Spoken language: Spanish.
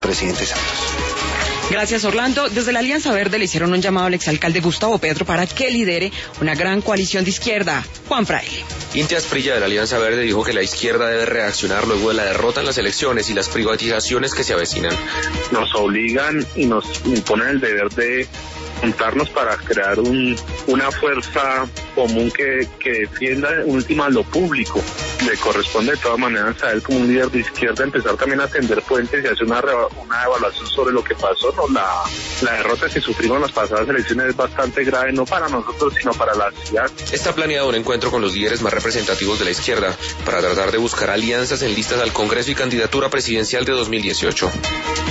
presidente Santos. Gracias, Orlando. Desde la Alianza Verde le hicieron un llamado al exalcalde Gustavo Petro para que lidere una gran coalición de izquierda. Juan Fraile. Inti Asprilla de la Alianza Verde dijo que la izquierda debe reaccionar luego de la derrota en las elecciones y las privatizaciones que se avecinan. Nos obligan y nos imponen el deber de juntarnos para crear una fuerza común que defienda en última lo público. Le corresponde de todas maneras a él como un líder de izquierda empezar también a tender puentes y hacer una evaluación sobre lo que pasó. ¿No? La derrota que sufrimos en las pasadas elecciones es bastante grave, no para nosotros, sino para la ciudad. Está planeado un encuentro con los líderes más representativos de la izquierda para tratar de buscar alianzas en listas al Congreso y candidatura presidencial de 2018.